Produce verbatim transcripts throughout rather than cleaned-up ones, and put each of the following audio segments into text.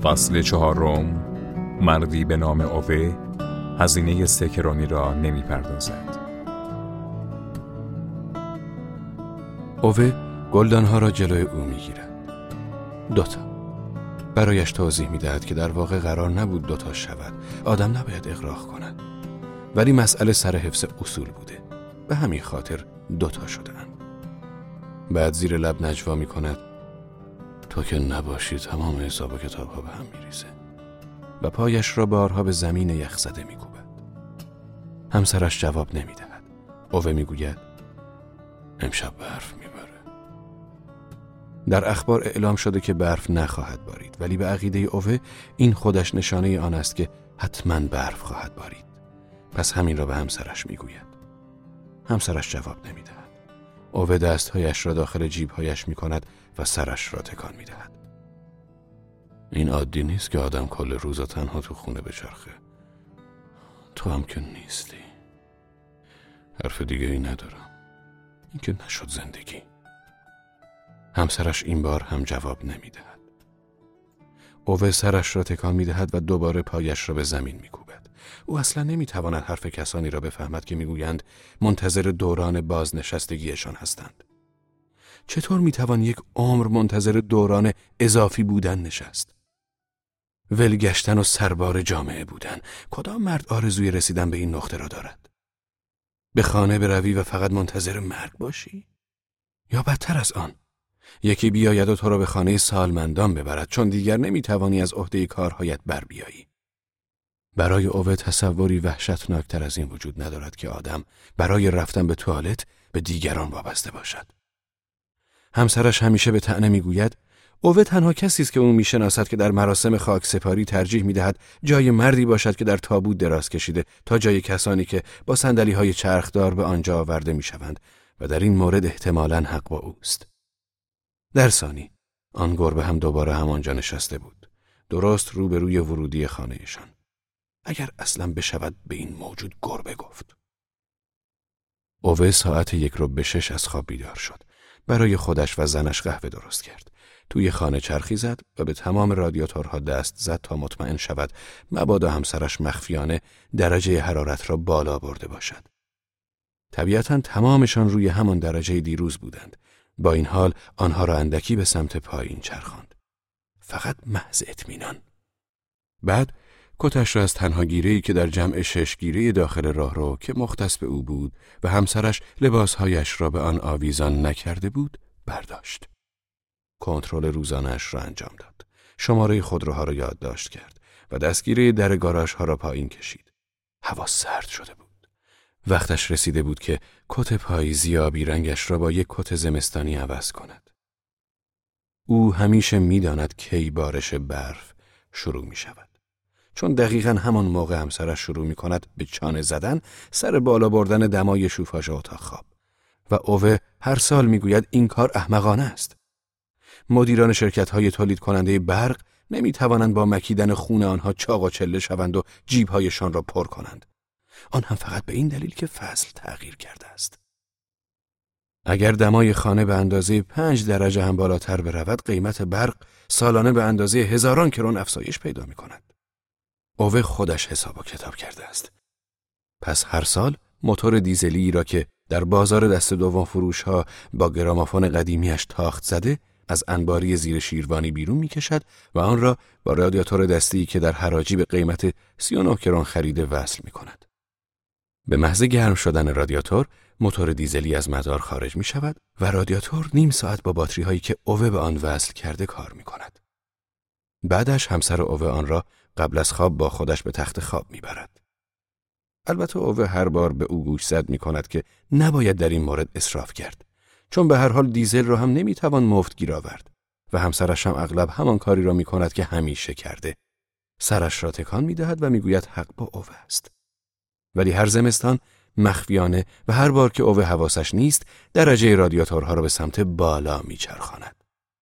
فصل چهارم. مردی به نام اوه هزینه سکرانی را نمی پردازد. اوه گلدانها را جلوی او می گیرد. دوتا. برایش توضیح می دهد که در واقع قرار نبود دوتا شود. آدم نباید اغراق کند. ولی مسئله سر حفظ اصول بوده. به همین خاطر دوتا شدند. بعد زیر لب نجوا می کند: تو که نباشی تمام حساب و کتاب ها به هم می ریزه. و پایش را بارها به زمین یخزده می کوبد. همسرش جواب نمی دهد. اوه می گوید: امشب برف می باره. در اخبار اعلام شده که برف نخواهد بارید، ولی به عقیده اوه این خودش نشانه آن است که حتما برف خواهد بارید. پس همین را به همسرش می گوید. همسرش جواب نمی دهد. اوه دستهایش را داخل جیبهایش می کند و سرش را تکان می دهد. این عادی نیست که آدم کل روزا تنها تو خونه بچرخه. تو هم که نیستی. حرف دیگه ای ندارم. این که نشد زندگی. همسرش این بار هم جواب نمی دهد. اوه سرش را تکان می دهد و دوباره پایش را به زمین می کوبد. او اصلا نمی تواند حرف کسانی را بفهمد که می گویند منتظر دوران بازنشستگیشان هستند. چطور می توان یک عمر منتظر دوران اضافی بودن نشست؟ ولگشتن و سربار جامعه بودن. کدام مرد آرزوی رسیدن به این نقطه را دارد؟ به خانه بروی و فقط منتظر مرگ باشی؟ یا بدتر از آن، یکی بیاید و تو را به خانه سالمندان ببرد چون دیگر نمی توانی از عهده کارهایت بر بیایی. برای اوه تصوری وحشتناکتر از این وجود ندارد که آدم برای رفتن به توالت به دیگران وابسته باشد. همسرش همیشه به طعنه میگوید اوه تنها کسی است که او میشناسد که در مراسم خاکسپاری ترجیح میدهد جای مردی باشد که در تابوت دراز کشیده تا جای کسانی که با صندلی‌های چرخدار به آنجا آورده میشوند و در این مورد احتمالاً حق با اوست. در ثانی آن گربه هم دوباره همانجا نشسته بود، درست روبروی ورودی خانهشان. اگر اصلا بشود به این موجود گربه گفت. اوه ساعت یک رو به شش از خواب بیدار شد. برای خودش و زنش قهوه درست کرد. توی خانه چرخی زد و به تمام رادیاتورها دست زد تا مطمئن شود مبادا همسرش مخفیانه درجه حرارت را بالا برده باشد. طبیعتاً تمامشان روی همان درجه دیروز بودند. با این حال آنها را اندکی به سمت پایین چرخاند. فقط محض اطمینان. بعد کتش را از تنها گیره‌ای که در جمع شش گیره داخل راهرو که مختص به او بود و همسرش لباسهایش را به آن آویزان نکرده بود برداشت. کنترل روزانه‌اش را انجام داد. شماره خودروها را یادداشت کرد و دستگیره در گاراژها را پایین کشید. هوا سرد شده بود. وقتش رسیده بود که کت پاییزی آبی رنگش را با یک کت زمستانی عوض کند. او همیشه می‌داند کی بارش برف شروع می شود. چون دقیقاً همان موقع همسرش شروع می کند به چانه زدن سر بالا بردن دمای شوفاژ اتاق خواب. و اوه هر سال می گوید این کار احمقانه است. مدیران شرکت‌های تولید کننده برق نمی توانند با مکیدن خون آنها چاق و چله شوند و جیب‌هایشان را پر کنند. آن هم فقط به این دلیل که فصل تغییر کرده است. اگر دمای خانه به اندازه پنج درجه هم بالاتر برود، قیمت برق سالانه به اندازه هزاران کرون افزایش پیدا می کند. اوه خودش حساب و کتاب کرده است. پس هر سال موتور دیزلی را که در بازار دست دوم فروش ها با گرامافون قدیمیش تاخت زده از انباری زیر شیروانی بیرون می کشد و آن را با رادیاتور دستی که در حراجی به قیمت سی و نه کرون خریده وصل می کند. به محض گرم شدن رادیاتور موتور دیزلی از مدار خارج می شود و رادیاتور نیم ساعت با باتری هایی که اوه به آن وصل کرده کار می کند. بعدش همسر اوه آن را قبل از خواب با خودش به تخت خواب می برد. البته اوه هر بار به او گوش زد می کند که نباید در این مورد اسراف کرد، چون به هر حال دیزل را هم نمی توان مفت گیر آورد و همسرش هم اغلب همان کاری را می کند که همیشه کرده. سرش را تکان می دهد و می گوید حق با اوه است. ولی هر زمستان مخفیانه و هر بار که اوه حواسش نیست درجه رادیاتورها را به سمت بالا می چرخاند.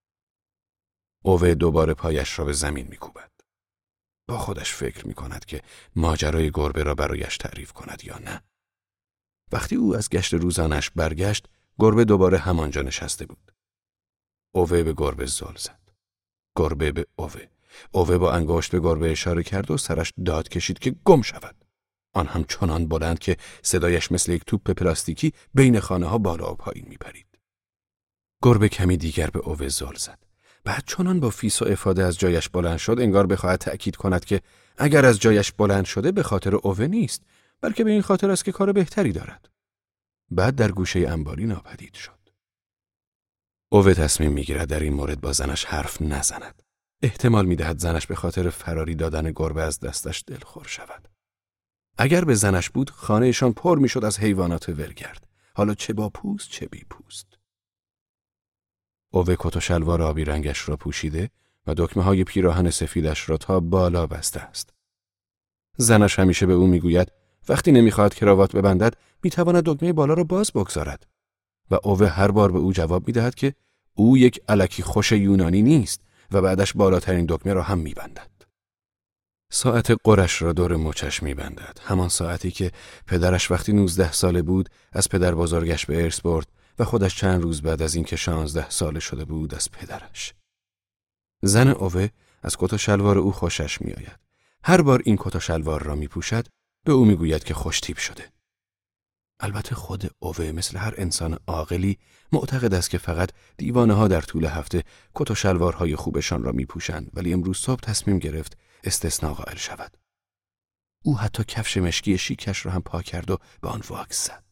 اوه دوباره پایش را به زمین می کوبد. با خودش فکر می کند که ماجرای گربه را برایش تعریف کند یا نه. وقتی او از گشت روزانش برگشت، گربه دوباره همانجا نشسته بود. اوه به گربه زل زد. گربه به اوه اوه با انگشت به گربه اشاره کرد و سرش داد کشید که گم شود. آن هم چنان بلند که صدایش مثل یک توپ پلاستیکی بین خانه ها بالا و پایین می پرید. گربه کمی دیگر به اوه زل زد. بعد چنان با فیس و افاده از جایش بلند شد انگار بخواهد تأکید کند که اگر از جایش بلند شده به خاطر اوه نیست، بلکه به این خاطر است که کار بهتری دارد. بعد در گوشه انباری ناپدید شد. اوه تصمیم میگیرد در این مورد با زنش حرف نزند. احتمال میدهد زنش به خاطر فراری دادن گربه از دستش دلخور شود. اگر به زنش بود خانهشان پر میشد از حیوانات ولگرد، حالا چه با پوست چه بی پوست. اوه کت و شلوار آبی رنگش را پوشیده و دکمه های پیراهن سفیدش را تا بالا بسته است. زنش همیشه به او میگوید وقتی نمیخواهد کراوات ببندد میتواند دکمه بالا را باز بگذارد و اوه هر بار به او جواب میدهد که او یک الکی خوش یونانی نیست و بعدش بالاترین دکمه را هم میبندد. ساعت قرش را دور مچش میبندد، همان ساعتی که پدرش وقتی نوزده ساله بود از پدر بزرگش به ارث برد و خودش چند روز بعد از اینکه شانزده ساله شده بود از پدرش. زن اوه از کت و شلوار او خوشش میآید. هر بار این کت و شلوار را میپوشد به او میگوید که خوش تیپ شده. البته خود اوه مثل هر انسان عاقلی معتقد است که فقط دیوانه ها در طول هفته کت و شلوارهای خوبشان را میپوشند، ولی امروز صبح تصمیم گرفت استثناء قائل شود. او حتی کفش مشکی شیکش را هم پاک کرد و به آن واکس زد.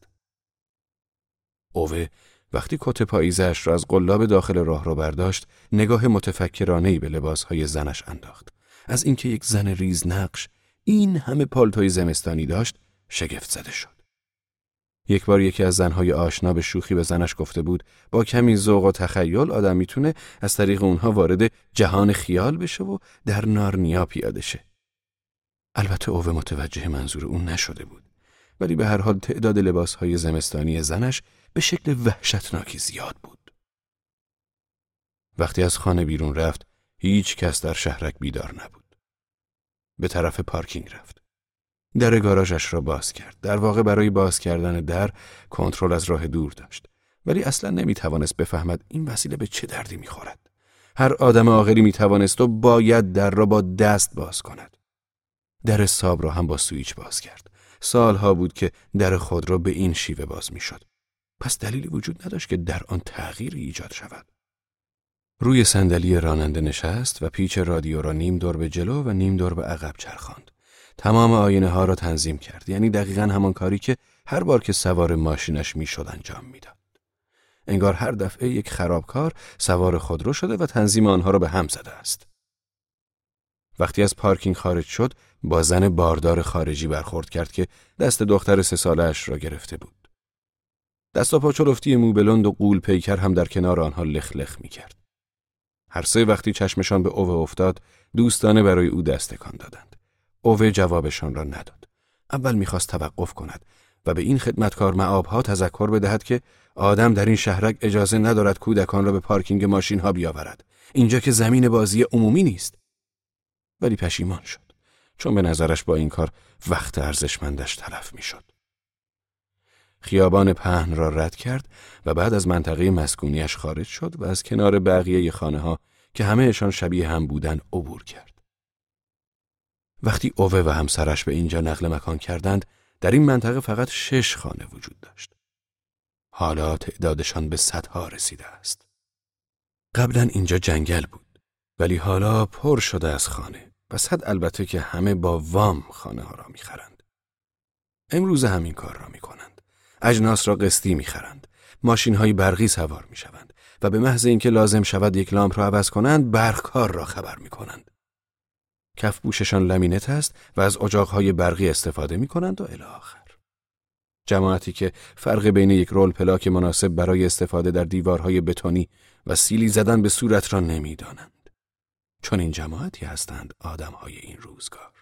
اوه وقتی کت پاییزش را از قلاب داخل راه رو برداشت، نگاه متفکرانه‌ای به لباسهای زنش انداخت. از اینکه یک زن ریز نقش این همه پالتوی زمستانی داشت، شگفت زده شد. یک بار یکی از زنهای آشنا به شوخی به زنش گفته بود با کمی ذوق و تخیل آدم میتونه از طریق اونها وارد جهان خیال بشه و در نارنیا پیاده شه. البته اوه متوجه منظور اون نشده بود، ولی به هر حال تعداد لباسهای زمستانی زنش به شکل وحشتناکی زیاد بود. وقتی از خانه بیرون رفت، هیچ کس در شهرک بیدار نبود. به طرف پارکینگ رفت. در گاراژش را باز کرد. در واقع برای باز کردن در کنترل از راه دور داشت، ولی اصلا نمیتوانست بفهمد این وسیله به چه دردی میخورد. هر آدم عاقلی میتوانست و باید در را با دست باز کند. در ساب را هم با سویچ باز کرد. سالها بود که در خود را به این شیوه باز میشد. پس دلیلی وجود نداشت که در آن تغییری ایجاد شود. روی صندلی راننده نشست و پیچ رادیو را نیم دور به جلو و نیم دور به عقب چرخاند. تمام آینه ها را تنظیم کرد، یعنی دقیقاً همان کاری که هر بار که سوار ماشینش میشد انجام میداد. انگار هر دفعه یک خرابکار سوار خودرو شده و تنظیم آنها را به هم زده است. وقتی از پارکینگ خارج شد، با زن باردار خارجی برخورد کرد که دست دختر سه ساله‌اش را گرفته بود. دست و پا چلفتی موبلند و قول پیکر هم در کنار آنها لخ لخ می‌کرد. هر سه وقتی چشمشان به اوه افتاد، دوستانه برای او دست تکان دادند. اوه جوابشان را نداد. اول می‌خواست توقف کند و به این خدمتکار معاب‌ها تذکر بدهد که آدم در این شهرک اجازه ندارد کودکان را به پارکینگ ماشین‌ها بیاورد. اینجا که زمین بازی عمومی نیست. ولی پشیمان شد، چون به نظرش با این کار وقت ارزشمندش تلف می‌شد. خیابان پهن را رد کرد و بعد از منطقه مسکونیش خارج شد و از کنار بقیه خانه‌ها که همه‌شان شبیه هم بودند عبور کرد. وقتی اوه و همسرش به اینجا نقل مکان کردند، در این منطقه فقط شش خانه وجود داشت. حالا تعدادشان به صدها رسیده است. قبلا اینجا جنگل بود، ولی حالا پر شده از خانه. پس حد البته که همه با وام خانه ها را می‌خرند. امروز همین کار را می‌کنند. اجناس را قسطی می‌خرند. ماشین‌های برقی سوار می‌شوند و به محض اینکه لازم شود یک لامپ را عوض کنند، برقکار را خبر می‌کنند. کفپوششان لامینت است و از اجاق‌های برقی استفاده می‌کنند و الی آخر. جماعتی که فرق بین یک رول پلاک مناسب برای استفاده در دیوارهای بتونی و سیلی زدن به صورت را نمی‌دانند. چون این جماعتی هستند آدم‌های این روزگار.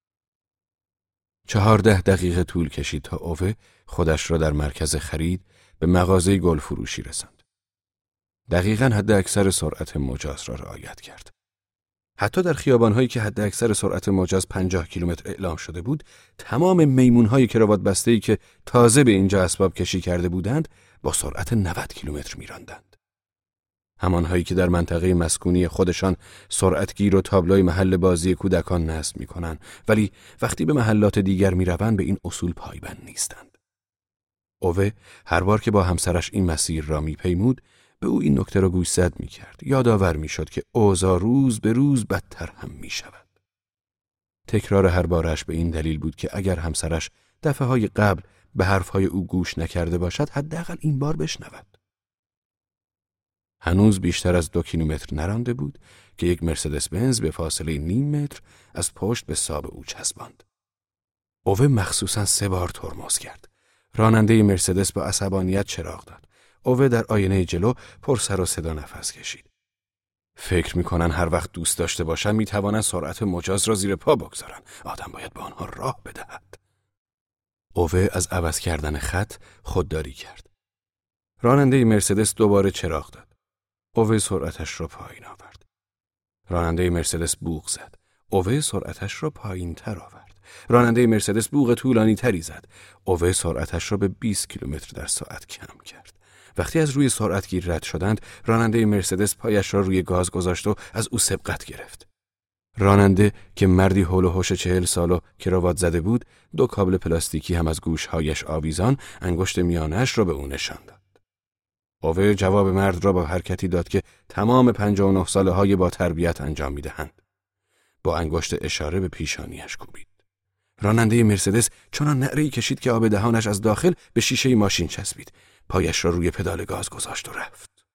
چهارده دقیقه طول کشید تا اوه خودش را در مرکز خرید به مغازه گل فروشی رساند. دقیقاً حد اکثر سرعت مجاز را رعایت کرد. حتی در خیابان‌هایی که حد اکثر سرعت مجاز پنجاه کیلومتر اعلام شده بود، تمام میمون‌های کراوات بسته‌ای که تازه به اینجا اسباب کشی کرده بودند با سرعت نود کیلومتر می‌راندند. همانهایی که در منطقه مسکونی خودشان سرعتگیر و تابلوی محل بازی کودکان نصب می‌کنند، ولی وقتی به محلات دیگر می‌روند به این اصول پایبند نیستند. اوه هر بار که با همسرش این مسیر را می‌پیمود، به او این نکته را گوشزد می‌کرد. یادآور می‌شد که اوضاع روز به روز بدتر هم می‌شود. تکرار هر بارش به این دلیل بود که اگر همسرش دفعه‌های قبل به حرف‌های او گوش نکرده باشد، حداقل این بار بشنود. هنوز بیشتر از دو کیلومتر نرانده بود که یک مرسدس بنز به فاصله نیم متر از پشت به ساب او چسباند. اوه مخصوصاً سه بار ترمز کرد. راننده مرسدس با عصبانیت چراغ داد. اوه در آینه جلو پر سر و صدا نفس کشید. فکر میکنن هر وقت دوست داشته باشن میتوانن سرعت مجاز را زیر پا بگذارن. آدم باید به آنها راه بدهد. اوه از عوض کردن خط خودداری کرد. راننده مرسدس دوباره چراغ داد. اوه سرعتش را پایین آورد. راننده مرسدس بوق زد. اوه سرعتش را پایین تر آورد. راننده مرسدس بوق طولانی تری زد. اوه سرعتش را به بیست کیلومتر در ساعت کم کرد. وقتی از روی سرعتگیر رد شدند، راننده مرسدس پایش را روی گاز گذاشت و از او سبقت گرفت. راننده که مردی هول و هوش چهل سال و کراوات زده بود، دو کابل پلاستیکی هم از گوشهایش آویزان انگشت میانش را به او نشان داد. اوه جواب مرد را با حرکتی داد که تمام پنجاه و نه ساله های با تربیت انجام میدهند. با انگشت اشاره به پیشانیش کوبید. راننده مرسدس چنان نعره‌ای کشید که آب دهانش از داخل به شیشه ماشین چسبید. پایش را روی پدال گاز گذاشت و رفت.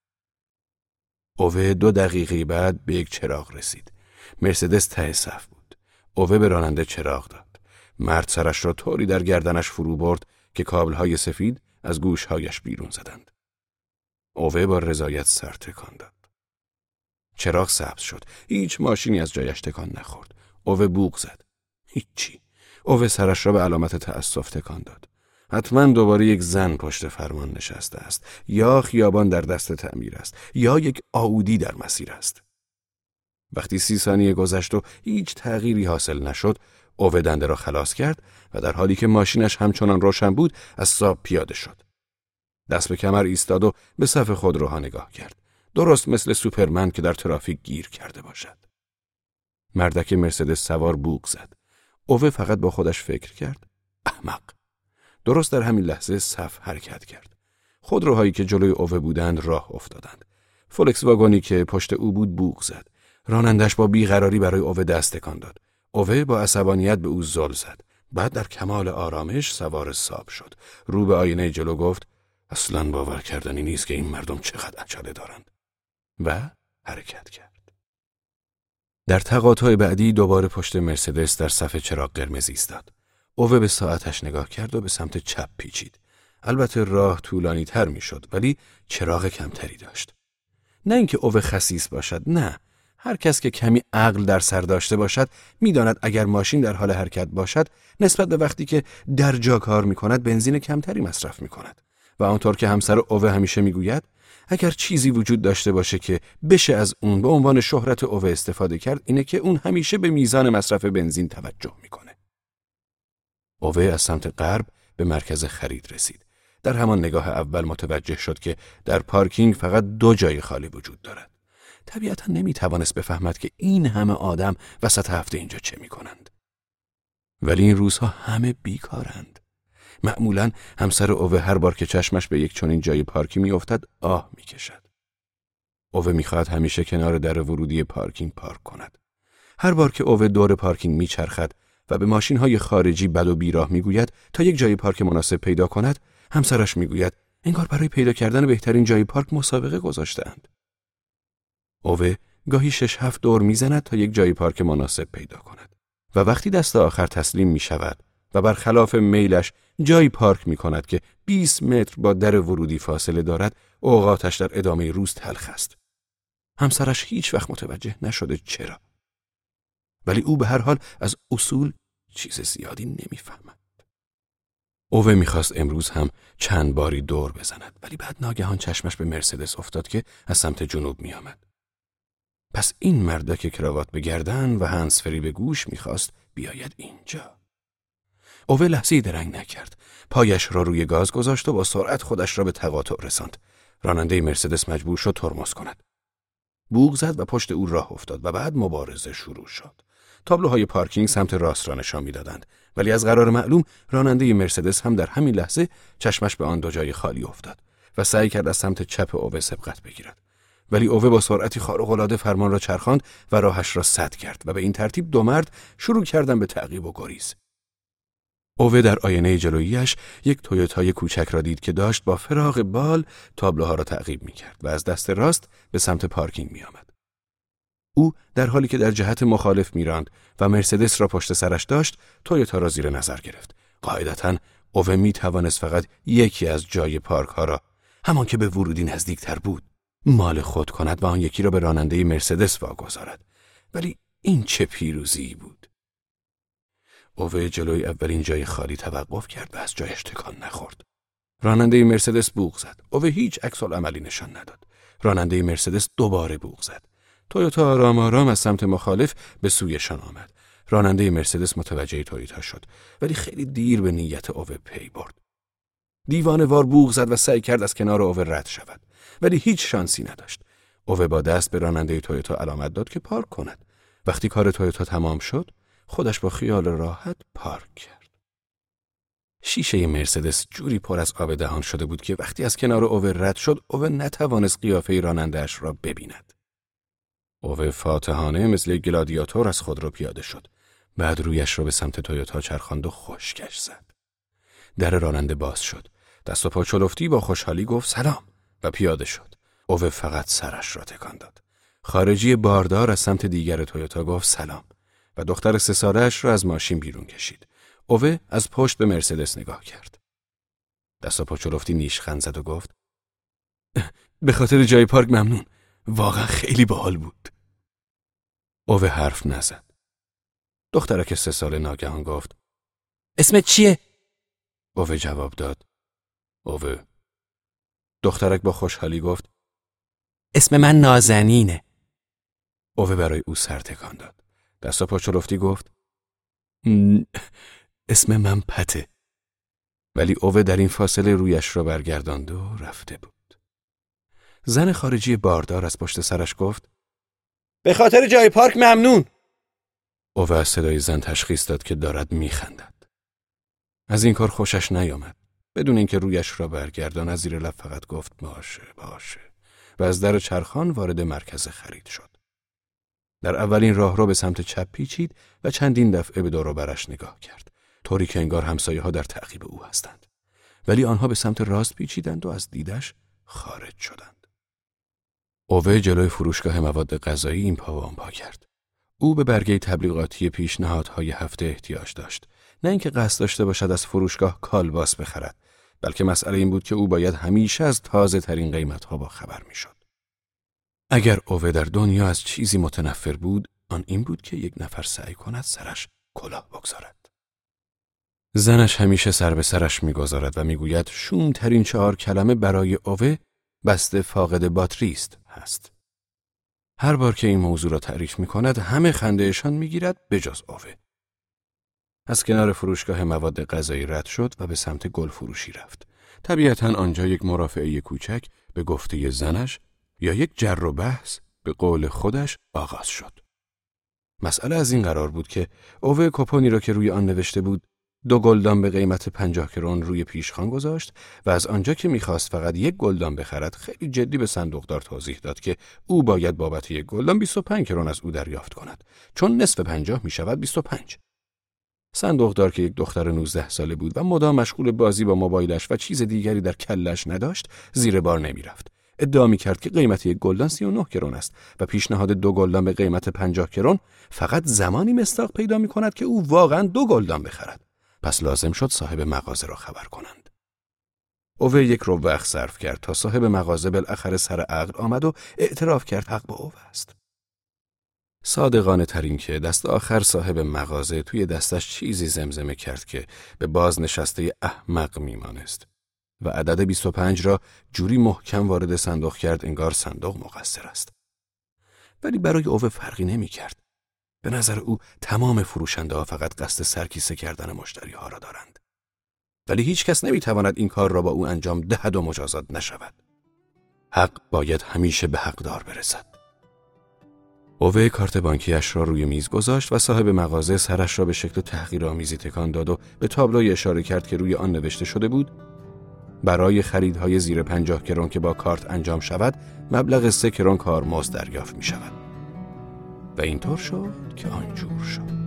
اوه دو دقیقه بعد به یک چراغ رسید. مرسدس ته صف بود. اوه به راننده چراغ داد. مرد سرش را طوری در گردنش فرو برد که کابل‌های سفید از گوشهایش بیرون زدند. اوه با رضایت سر تکان داد. چراغ سبز شد. هیچ ماشینی از جایش تکان نخورد. اوه بوق زد. هیچی. اوه سرش را به علامت تأسف تکان داد. حتما دوباره یک زن پشت فرمان نشسته است، یا خیابان در دست تعمیر است، یا یک آودی در مسیر است. وقتی سی ثانیه گذشت و هیچ تغییری حاصل نشد، اوه دنده را خلاص کرد و در حالی که ماشینش همچنان روشن بود از ساب پیاده شد. دست به کمر ایستاد و به صف خودروها نگاه کرد. درست مثل سوپرمن که در ترافیک گیر کرده باشد. مردک مرسدس سوار بوق زد. اوه فقط با خودش فکر کرد: احمق. درست در همین لحظه صف حرکت کرد. خودروهایی که جلوی اوه بودند راه افتادند. فولکس واگنی که پشت او بود بوق زد. رانندش با بیقراری برای اوه دست تکان داد. اوه با عصبانیت به او زل زد. بعد در کمال آرامش سوار ساب شد. رو به آینه جلو گفت: اصلاً باور کردنی نیست که این مردم چقدر عجله دارند. و حرکت کرد. در تقاطع بعدی دوباره پشت مرسدس در صف چراغ قرمز ایستاد. اوه به ساعتش نگاه کرد و به سمت چپ پیچید. البته راه طولانی تر می شد، ولی چراغ کمتری داشت. نه اینکه اوه خسیس باشد، نه. هر کس که کمی عقل در سر داشته باشد می داند اگر ماشین در حال حرکت باشد نسبت به وقتی که در جا کار می کند بنزین کمتری مصرف می کند. و آنطور که همسر اوه همیشه می گوید اگر چیزی وجود داشته باشه که بشه از اون به عنوان شهرت اوه استفاده کرد، اینه که اون همیشه به میزان مصرف بنزین توجه می کنه. اوه از سمت غرب به مرکز خرید رسید. در همان نگاه اول متوجه شد که در پارکینگ فقط دو جای خالی وجود دارد. طبیعتا نمی توانست بفهمد که این همه آدم وسط هفته اینجا چه می کنند. ولی این روزها همه بیکارند. معمولاً همسر اوه هر بار که چشمش به یک چنین جای پارکی می افتد آه می کشد. اوه می خواهد همیشه کنار در ورودی پارکینگ پارک کند. هر بار که اوه دور پارکینگ می چرخد و به ماشین‌های خارجی بد و بیراه میگوید تا یک جای پارک مناسب پیدا کند، همسرش میگوید انگار برای پیدا کردن بهترین جای پارک مسابقه گذاشته‌اند. اوه گاهی شش هفت دور میزند تا یک جای پارک مناسب پیدا کند و وقتی دست آخر تسلیم میشود و برخلاف میلش جایی پارک میکند که بیست متر با در ورودی فاصله دارد، اوقاتش در ادامه روز تلخ است. همسرش هیچ وقت متوجه نشده چرا. ولی او به هر حال از اصول چیز زیادی نمیفهمد. اوه میخواست امروز هم چند باری دور بزند، ولی بعد ناگهان چشمش به مرسدس افتاد که از سمت جنوب میآمد. پس این مردک کراوات به گردن و هنسفری به گوش میخواست بیاید اینجا. اوه لحظه‌ای درنگ نکرد. پایش را روی گاز گذاشت و با سرعت خودش را به تقاطع رساند. راننده مرسدس مجبور شد ترمز کند. بوق زد و پشت او راه افتاد و بعد مبارزه شروع شد. تابلوهای پارکینگ سمت راست را نشان می‌دادند، ولی از قرار معلوم راننده مرسدس هم در همین لحظه چشمش به آن دو جای خالی افتاد و سعی کرد از سمت چپ اوه سبقت بگیرد. ولی اوه با سرعتی خارق‌العاده فرمان را چرخاند و راهش را سد کرد و به این ترتیب دو مرد شروع کردند به تعقیب و گریز. اوه در آینه جلویی‌اش یک تویوتای کوچک را دید که داشت با فراق بال تابلوها را تعقیب می‌کرد و از دست راست به سمت پارکینگ می‌آمد. او در حالی که در جهت مخالف می‌راند و مرسدس را پشت سرش داشت، تویوتا را زیر نظر گرفت. قاعدتاً اوه می‌توانست فقط یکی از جای پارک‌ها را، همان که به ورودی نزدیکتر بود، مال خود کند و آن یکی را به راننده مرسدس واگذارد. ولی این چه پیروزی بود! اوه جلوی اولین جای خالی توقف کرد و از جایش تکان نخورد. راننده مرسدس بوق زد. اوه هیچ عکس‌العملی نشان نداد. راننده مرسدس دوباره بوق زد. تویوتا آرام آرام از سمت مخالف به سویشان آمد. راننده مرسدس متوجه تویوتا شد، ولی خیلی دیر به نیت اوه پی برد. دیوانه‌وار بوق زد و سعی کرد از کنار اوه رد شود، ولی هیچ شانسی نداشت. اوه با دست به راننده تویوتا علامت داد که پارک کند. وقتی کار تویوتا تمام شد، خودش با خیال راحت پارک کرد. شیشه مرسدس جوری پر از آب دهان شده بود که وقتی از کنار اوه رد شد، اوه نتوانست قیافه راننده‌اش را ببیند. اوه فاتحانه مثل گلادیاتور از خود را پیاده شد. بعد رویش را به سمت تویوتا چرخاند و خشکش زد. در راننده باز شد. دست و پا چلفتی با خوشحالی گفت سلام و پیاده شد. اوه فقط سرش را تکان داد. خارجی باردار از سمت دیگر تویوتا گفت سلام و دختر سه ساله‌اش را از ماشین بیرون کشید. اوه از پشت به مرسدس نگاه کرد. دست و پا چلفتی نیشخند زد و گفت به خاطر جای پارک ممنون. واقعا خیلی باحال بود. اوه حرف نزد. دخترک سه ساله ناگهان گفت اسمت چیه؟ اوه جواب داد اوه. دخترک با خوشحالی گفت اسم من نازنینه. اوه برای او سر تکان داد. دست و پا چلفتی گفت اسم من پته. ولی اوه در این فاصله رویش را برگرداند و رفته بود. زن خارجی باردار از پشت سرش گفت به خاطر جای پارک ممنون. اوه از صدای زن تشخیص داد که دارد میخندد. از این کار خوشش نیامد. بدون اینکه رویش را برگرداند از زیر لب فقط گفت باشه باشه و از در چرخان وارد مرکز خرید شد. در اولین راهرو به سمت چپ پیچید و چندین دفعه به دور و برش نگاه کرد، طوری که انگار همسایه ها در تعقیب او هستند. ولی آنها به سمت راست پیچیدند و از دیدش خارج شدند. اوه جلوی فروشگاه مواد غذایی این پا و آن پا کرد. او به برگه تبلیغاتی پیشنهادهای هفته احتیاج داشت، نه اینکه قصد داشته باشد از فروشگاه کالباس بخرد، بلکه مسئله این بود که او باید همیشه از تازه ترین قیمتها با خبر میشد. اگر اوه در دنیا از چیزی متنفر بود، آن این بود که یک نفر سعی کند سرش کلاه بگذارد. زنش همیشه سر به سرش میگذارد و میگوید شوم ترین چهار کلمه برای اوه بسته فاقد باتری است هست. هر بار که این موضوع را تعریف میکند همه خندهشان میگیرد بجز اوه. از کنار فروشگاه مواد غذایی رد شد و به سمت گل فروشی رفت. طبیعتاً آنجا یک مرافعه کوچک به گفته زنش یا یک جر و بحث به قول خودش آغاز شد. مسئله از این قرار بود که اوه کوپونی را که روی آن نوشته بود دو گلدان به قیمت پنجاه کرون روی پیشخوان گذاشت و از آنجا که میخواست فقط یک گلدان بخرد خیلی جدی به صندوقدار توضیح داد که او باید بابت یک گلدان بیست و پنج کرون از او دریافت کند، چون نصف پنجاه میشود بیست و پنج. صندوقدار که یک دختر نوزده ساله بود و مدام مشغول بازی با موبایلش و چیز دیگری در کلش نداشت، زیر بار نمیرفت. ادعا می‌کرد که قیمت یک گلدان سی و نه کرون است و پیشنهاد دو گلدان به قیمت پنجاه کرون فقط زمانی مصداق پیدا می‌کند که او واقعاً دو گلدان بخرد. پس لازم شد صاحب مغازه را خبر کنند. اوه یک رو وقت صرف کرد تا صاحب مغازه بالاخره سر عقل آمد و اعتراف کرد حق با اوه است. صادقانه ترین که دست آخر صاحب مغازه توی دستش چیزی زمزمه کرد که به بازنشسته احمق میمانست و عدد بیست و پنج را جوری محکم وارد صندوق کرد انگار صندوق مقصر است. ولی برای اوه فرقی نمی کرد. به نظر او تمام فروشنده ها فقط قصد سرکیسه کردن مشتری ها را دارند. ولی هیچ کس نمی تواند این کار را با او انجام دهد و مجازات نشود. حق باید همیشه به حقدار برسد. اوه کارت بانکیش را روی میز گذاشت و صاحب مغازه سرش را به شکل تحقیرآمیزی تکان داد و به تابلوی اشاره کرد که روی آن نوشته شده بود: برای خریدهای زیر پنجاه کرون که با کارت انجام شود مبلغ سه کرون کارمزد دریافت می شود. و اینطور شد که آنجور شد.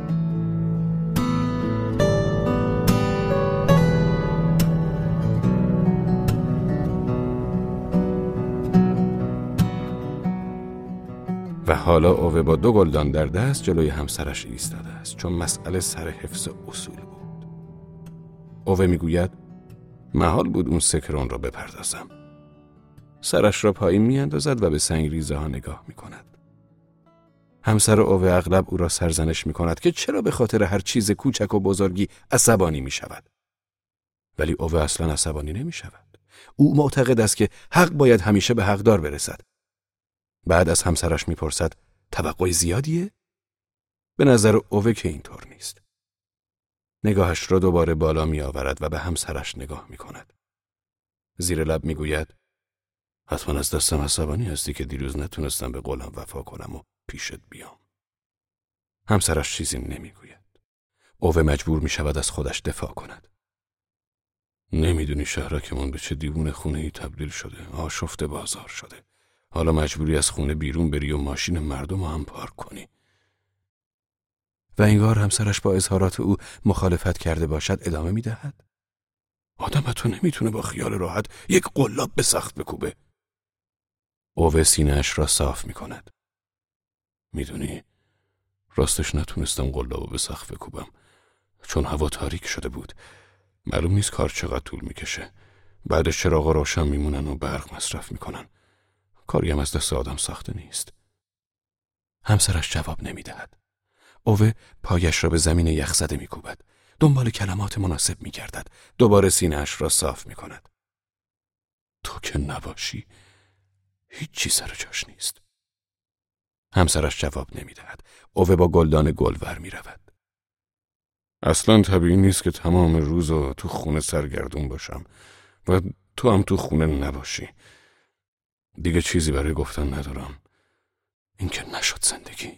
و حالا اوه با دو گلدان در دست جلوی همسرش ایستاده است، چون مسئله سر حفظ اصول بود. اوه میگوید محال بود اون سه کرون را بپردازم. سرش را پایین میاندازد و به سنگ ریزه ها نگاه میکند. همسر اوه اغلب او را سرزنش میکند که چرا به خاطر هر چیز کوچک و بزرگی عصبانی میشود. ولی اوه اصلا عصبانی نمیشود. او معتقد است که حق باید همیشه به حقدار برسد. بعد از همسرش میپرسد توقع زیادیه؟ به نظر اوه که اینطور نیست. نگاهش را دوباره بالا می آورد و به همسرش نگاه می کند. زیر لب می گوید حتما از دستم عصبانی هستی که دیروز نتونستم به قولم وفا کنم و پیشت بیام. همسرش چیزی نمی گوید. اوه مجبور می شود از خودش دفاع کند. نمیدونی شهرکمون به چه دیوونه خونه ای تبدیل شده. آشفته بازار شده. حالا مجبوری از خونه بیرون بری و ماشین مردم رو هم پارک کنی. و انگار همسرش با اظهارات او مخالفت کرده باشد ادامه می دهد. آدم حتی نمیتونه با خیال راحت یک قلاب به سقف بکوبه. اوه سینه‌اش را صاف می کند. میدونی راستش نتونستم قلابو به سقف بکوبم چون هوا تاریک شده بود. معلوم نیست کار چقدر طول میکشه. بعدش چراغا روشن میمونن و برق مصرف میکنن. کاری هم از دست آدم ساخته نیست. همسرش جواب نمیدهد. اوه پایش را به زمین یخزده میکوبد. دنبال کلمات مناسب میگردد. دوباره سینه‌اش را صاف میکند. تو که نباشی هیچی سر جاش نیست. همسرش جواب نمیدهد. اوه با گلدان گل ور میرود. اصلا طبیعی نیست که تمام روزو تو خونه سرگردون باشم و تو هم تو خونه نباشی. دیگه چیزی برای گفتن ندارم. این که نشد زندگی.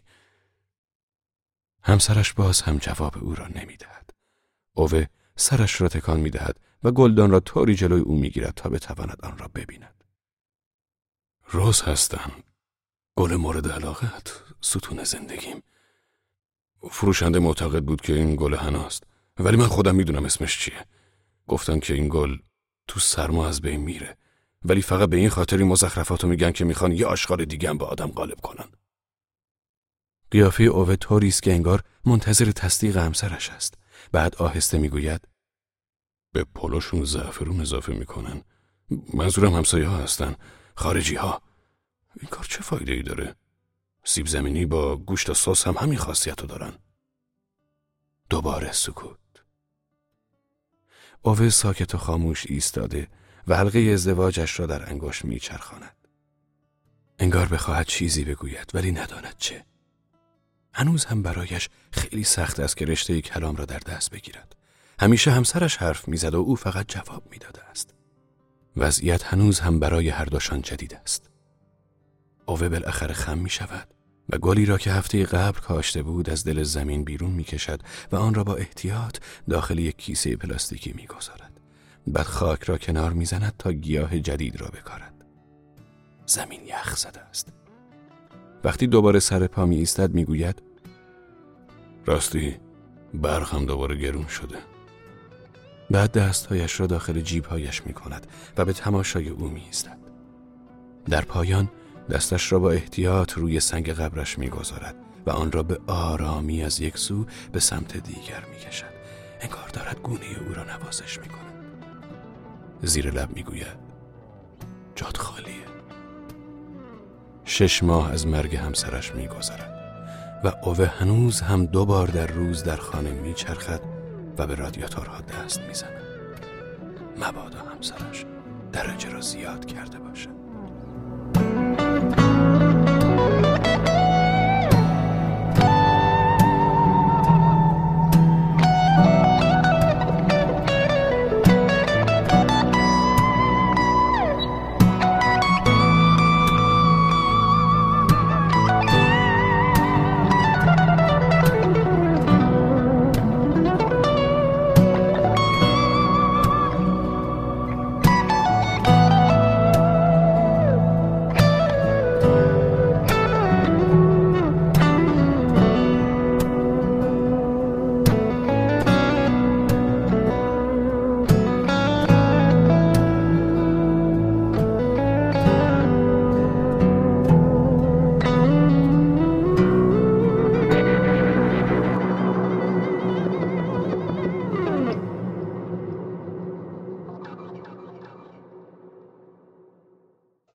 همسرش باز هم جواب او را نمیدهد. اوه سرش را تکان میدهد و گلدان را طوری جلوی او میگیرد تا بتواند آن را ببیند. روز هستم. گل مورد علاقت، ستون زندگیم. فروشنده معتقد بود که این گل حناست، ولی من خودم میدونم اسمش چیه. گفتن که این گل تو سرما از بین میره، ولی فقط به این خاطر این مزخرفاتو میگن که میخوان یه آشغال دیگه هم به آدم غالب کنن. قیافه اوه طوری است که انگار منتظر تصدیق همسرش است. بعد آهسته میگوید به پلوشون زعفرون اضافه میکنن. منظورم همسایه ها هستن، خارجی ها. این کار چه فایده ای داره؟ سیب زمینی با گوشت و سس هم همین خاصیتو دارن. دوباره سکوت. اوه ساکت و خاموش ایستاده و حلقه ازدواجش را در انگشت میچرخاند. انگار بخواهد چیزی بگوید ولی نداند چه. هنوز هم برایش خیلی سخت است که رشته کلام را در دست بگیرد. همیشه همسرش حرف میزد و او فقط جواب میداده است. وضعیت هنوز هم برای هر دوشان جدید است. اوه بالاخره خم می شود و گلی را که هفته قبل کاشته بود از دل زمین بیرون می کشد و آن را با احتیاط داخل یک کیسه پلاستیکی می گذارد. بعد خاک را کنار می زند تا گیاه جدید را بکارد. زمین یخ زده است. وقتی دوباره سر پا می ایستد می گوید راستی برق هم دوباره گرون شده. بعد دستهایش را داخل جیبهایش می کند و به تماشای او می ایستد. در پایان دستش را با احتیاط روی سنگ قبرش می‌گذارد و آن را به آرامی از یک سو به سمت دیگر می‌کشد. انگار دارد گونه او را نوازش می‌کند. زیر لب می‌گوید جات خالیه. شش ماه از مرگ همسرش می‌گذرد و اوه هنوز هم دو بار در روز در خانه می‌چرخد و به رادیاتورها دست می‌زند. مبادا همسرش درجه را زیاد کرده باشد.